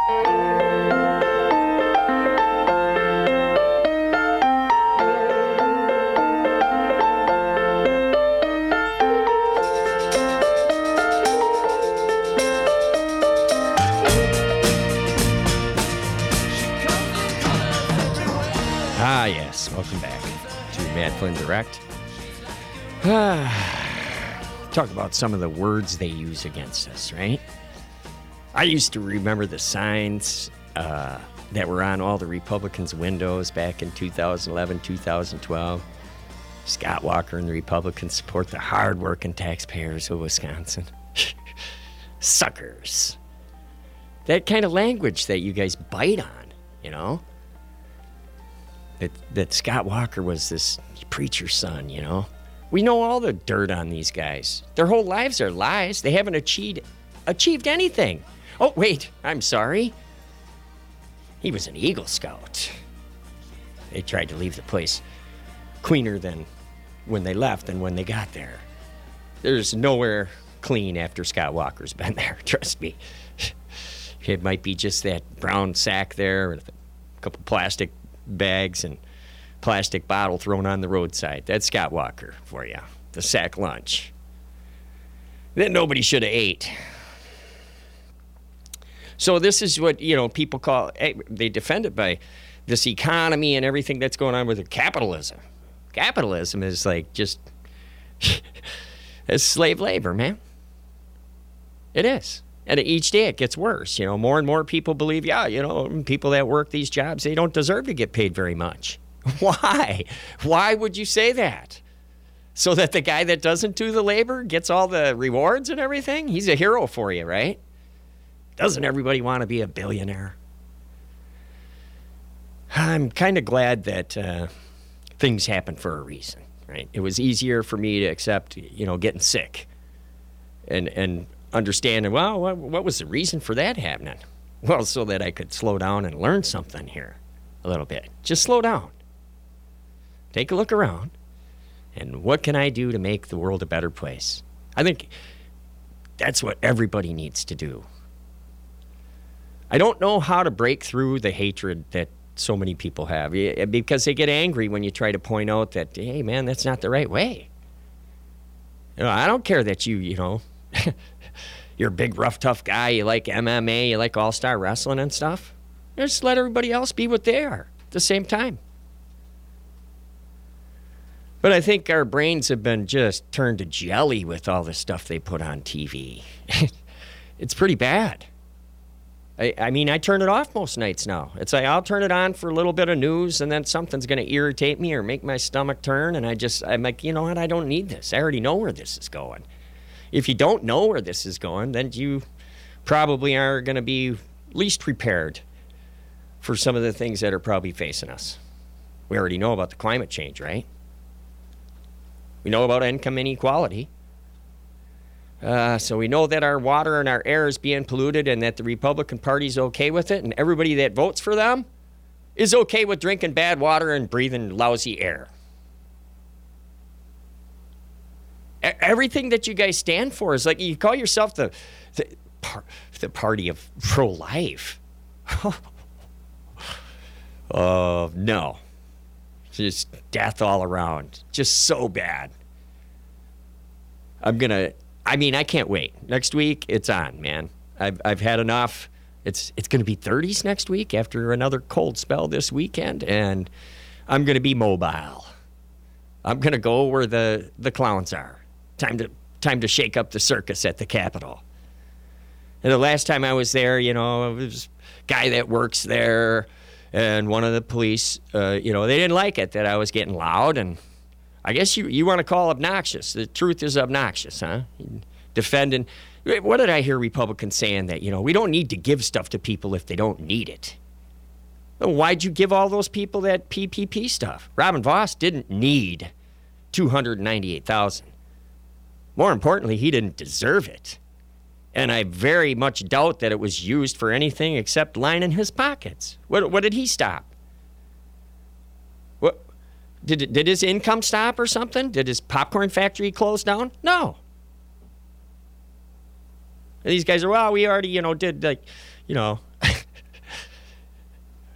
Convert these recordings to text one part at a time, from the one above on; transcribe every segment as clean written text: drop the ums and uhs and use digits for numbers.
Yes, welcome back to Matt Flynn Direct. Talk about some of the words they use against us, right? I used to remember the signs that were on all the Republicans' windows back in 2011, 2012. Scott Walker and the Republicans support the hard-working taxpayers of Wisconsin. Suckers. That kind of language that you guys bite on, you know? That Scott Walker was this preacher's son, you know? We know all the dirt on these guys. Their whole lives are lies. They haven't achieved anything. Oh, wait, I'm sorry. He was an Eagle Scout. They tried to leave the place cleaner than when they left than when they got there. There's nowhere clean after Scott Walker's been there, trust me. It might be just that brown sack there with a couple plastic bags and plastic bottle thrown on the roadside. That's Scott Walker for you. The sack lunch that nobody should have ate. So this is what, you know, people call, they defend it by this economy and everything that's going on with it. Capitalism. Capitalism is like just it's slave labor, man. It is. And each day it gets worse. You know, more and more people believe, people that work these jobs, they don't deserve to get paid very much. Why? Why would you say that? So that the guy that doesn't do the labor gets all the rewards and everything? He's a hero for you, right? Doesn't everybody want to be a billionaire? I'm kind of glad that things happen for a reason, right? It was easier for me to accept, getting sick and understanding, well, what was the reason for that happening? Well, so that I could slow down and learn something here a little bit. Just slow down. Take a look around. And what can I do to make the world a better place? I think that's what everybody needs to do. I don't know how to break through the hatred that so many people have, because they get angry when you try to point out that, hey, man, that's not the right way. I don't care that you're a big, rough, tough guy. You like MMA. You like all-star wrestling and stuff. Just let everybody else be what they are at the same time. But I think our brains have been just turned to jelly with all the stuff they put on TV. It's pretty bad. I mean, I turn it off most nights now. It's like I'll turn it on for a little bit of news, and then something's going to irritate me or make my stomach turn, and I'm like, you know what? I don't need this. I already know where this is going. If you don't know where this is going, then you probably are going to be least prepared for some of the things that are probably facing us. We already know about the climate change, right? We know about income inequality. So we know that our water and our air is being polluted and that the Republican Party is okay with it, and everybody that votes for them is okay with drinking bad water and breathing lousy air. Everything that you guys stand for is like, you call yourself the party of pro-life. No. Just death all around. Just so bad. I can't wait. Next week, it's on, man. I've had enough. It's going to be 30s next week after another cold spell this weekend, and I'm going to be mobile. I'm going to go where the clowns are. Time to shake up the circus at the Capitol. And the last time I was there, it was a guy that works there, and one of the police, they didn't like it that I was getting loud, and I guess you want to call obnoxious. The truth is obnoxious, huh? Defending. What did I hear Republicans saying that, we don't need to give stuff to people if they don't need it? Well, why'd you give all those people that PPP stuff? Robin Vos didn't need $298,000. More importantly, he didn't deserve it. And I very much doubt that it was used for anything except lining his pockets. What did he stop? What did his income stop or something? Did his popcorn factory close down? No. And these guys are, well, we already, did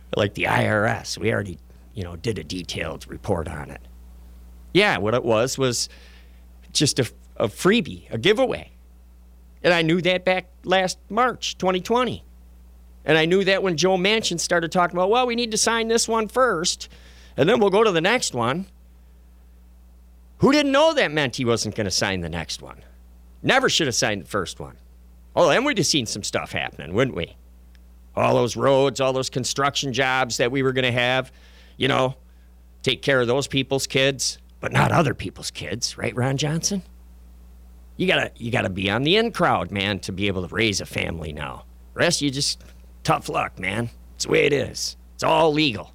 Like the IRS, we already, did a detailed report on it. Yeah, what it was just a freebie, a giveaway. And I knew that back last March 2020. And I knew that when Joe Manchin started talking about, well, we need to sign this one first, and then we'll go to the next one. Who didn't know that meant he wasn't going to sign the next one? Never should have signed the first one. Oh, then we'd have seen some stuff happening, wouldn't we? All those roads, all those construction jobs that we were going to have, take care of those people's kids, but not other people's kids, right, Ron Johnson? You gotta be on the in crowd, man, to be able to raise a family now. The rest of you just tough luck, man. It's the way it is. It's all legal.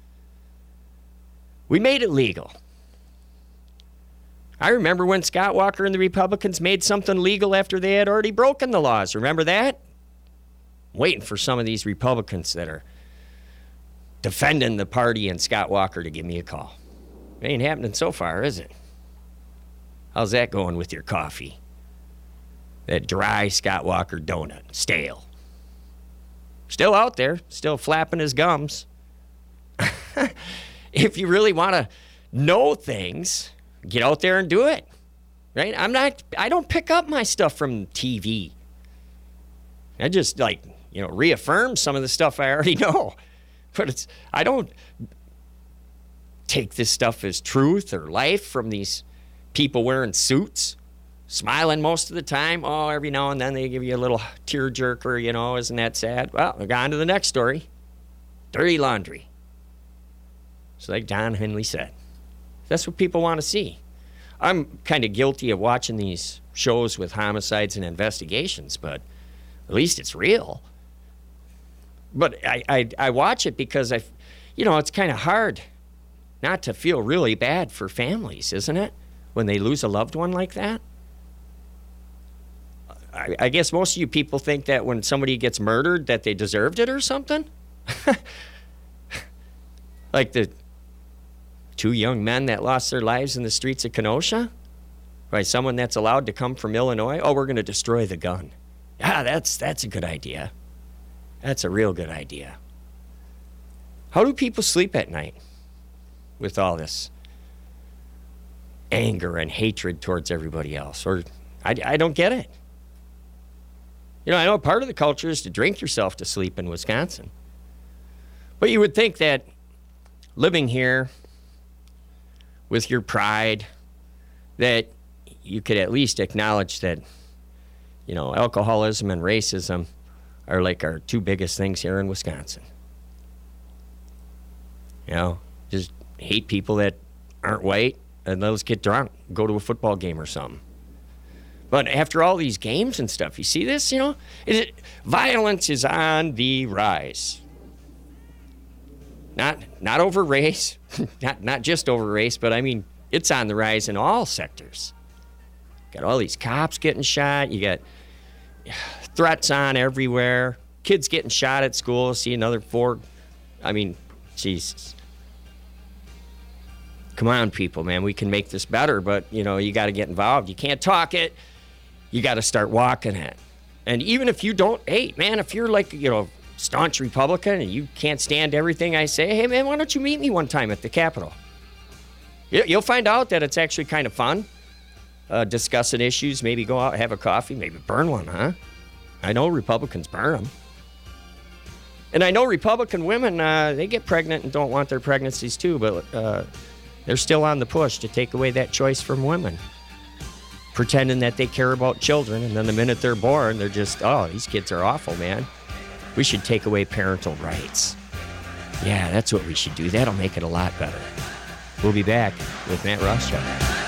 We made it legal. I remember when Scott Walker and the Republicans made something legal after they had already broken the laws. Remember that? I'm waiting for some of these Republicans that are defending the party and Scott Walker to give me a call. It ain't happening so far, is it? How's that going with your coffee? That dry Scott Walker donut, stale. Still out there, still flapping his gums. If you really want to know things, get out there and do it. Right? I don't pick up my stuff from TV. I just reaffirm some of the stuff I already know. But I don't take this stuff as truth or life from these people wearing suits, smiling most of the time. Oh, every now and then they give you a little tearjerker, isn't that sad? Well, we've gone to the next story. Dirty laundry. It's like Don Henley said. That's what people want to see. I'm kind of guilty of watching these shows with homicides and investigations, but at least it's real. But I watch it because it's kind of hard not to feel really bad for families, isn't it? When they lose a loved one like that? I guess most of you people think that when somebody gets murdered that they deserved it or something. Like the 2 young men that lost their lives in the streets of Kenosha by someone that's allowed to come from Illinois. Oh, we're going to destroy the gun. Yeah, that's a good idea. That's a real good idea. How do people sleep at night with all this anger and hatred towards everybody else? Or I don't get it. I know part of the culture is to drink yourself to sleep in Wisconsin. But you would think that living here with your pride, that you could at least acknowledge that, alcoholism and racism are like our 2 biggest things here in Wisconsin. Just hate people that aren't white and let us get drunk, go to a football game or something. But after all these games and stuff, you see this, violence is on the rise. Not over race, not just over race, but I mean, it's on the rise in all sectors. Got all these cops getting shot. You got threats on everywhere. Kids getting shot at school. See another 4. I mean, Jesus. Come on, people, man. We can make this better, but, you got to get involved. You can't talk it. You got to start walking it. And even if you don't, hey, man, if you're like, staunch Republican and you can't stand everything I say, hey, man, why don't you meet me one time at the Capitol? You'll find out that it's actually kind of fun. Discussing issues, maybe go out, have a coffee, maybe burn one, huh? I know Republicans burn them. And I know Republican women, they get pregnant and don't want their pregnancies too, but they're still on the push to take away that choice from women. Pretending that they care about children, and then the minute they're born, they're just, oh, these kids are awful, man. We should take away parental rights. Yeah, that's what we should do. That'll make it a lot better. We'll be back with Matt Rothschild.